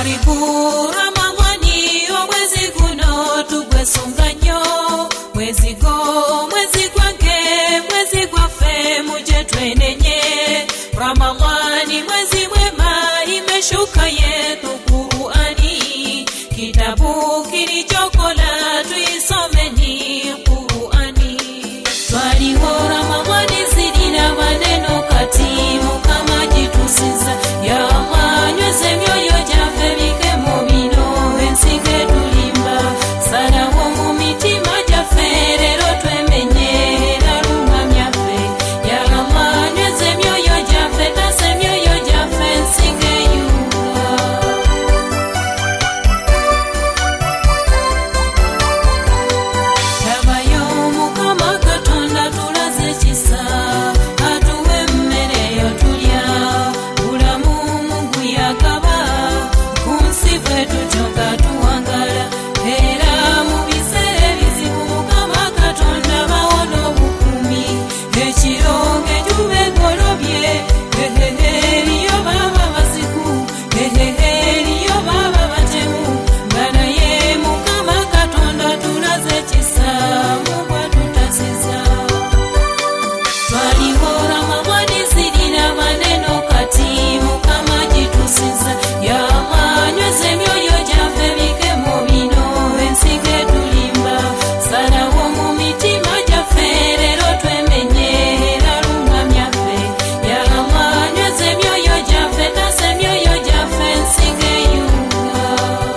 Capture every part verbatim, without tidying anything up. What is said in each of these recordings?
Karibu Ramadhani omwezi guno tugwesunga nnyo mwezi go mwezi gwange mwezi gwaffe muje twenenye Ramadhani mwezi mwema imeshuka yetu Qur'ani kitabu kilichokola tuisomeni Qur'ani twaliho Ramadhani zidina maneno katimu kama jitusiza ya Allah nyweze myoyo jaffe bikemo bino ensige tulimba sana wo mu mitima jaffe lero twemenye era lumamyaffe ya Allah nyweze myoyo jaffe tase myoyo jaffe ensige yuga tabayo mukama katonda tulaze kisa atuwe mmere yo tulya bulamu mungu yakaba kunsi kwetu kyokka tuwangala era mu biseera ebizibu mukama katonda bawola obukumi ekironge juba egolobye hehehe eriyo baba baziku hehehe eriyo baba batemu nga naye mukama katonda tulaze kisa mubwa tutasiza twaliho Ramadhani zidina maneno katimu kama jitusiza ya Allah nyweze myoyo jaffe bikemo bino ensige tulimba sana wo mu mitima jaffe lero twemenye era lumamyaffe ya Allah nyweze myoyo jaffe tase myoyo jaffe ensige yuga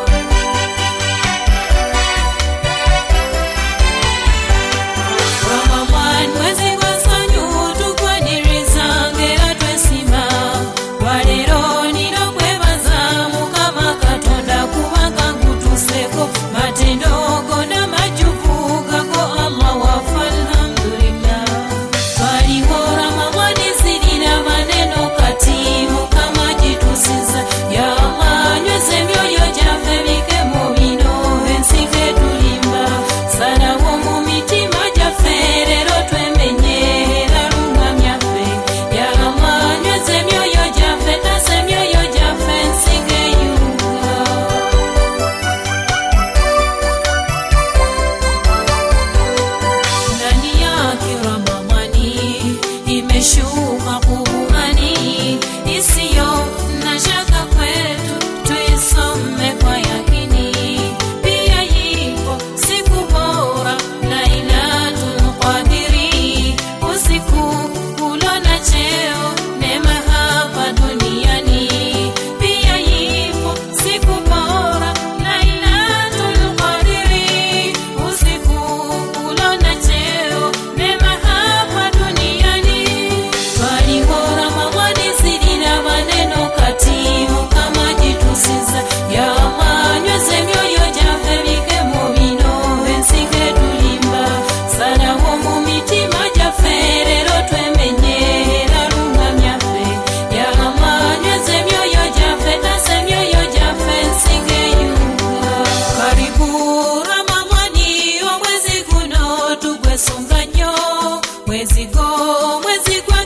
Ramadhan mwezi gwa ssanyu tugwaniriza ng'era twesima lwaleero nina kwebaza mukama katonda kubanga ngutuuseko matendo gonna majjuvu gago Allah waffe alhamdulillah twaliho Ramadhani zidina maneno katimu kama jitusiza ya Allah nyweze myoyo jaffe bikemo bino ensige tulimba sana wo mu mitima jaffe lero twemenye era lumamyaffe ya Allah nyweze myoyo jaffe tase myoyo jaffe ensige yuga ndani yake Ramadhani imeshuka Qur'ani isiyo na shaka kwetu tuisome kwa yakini pia ipo siku bora Lailatul Qadri usiku ulona cheo neema hapa duniani pia ipo siku bora Lailatul Qadri usiku ulona cheo neema hapa duniani twaliho Ramadhani zidina maneno katimu kama jitusiza ya Allah nyweze myoyo jaffe bikemo bino ensige tulimba sana wo mu mitima jaffe lero twemenye era lumamyaffe ya Allah nyweze myoyo jaffe tase myoyo jaffe ensige yuga karibu Ramadhani omwezi guno tugwesunga nnyo mwezi go mwezi gwa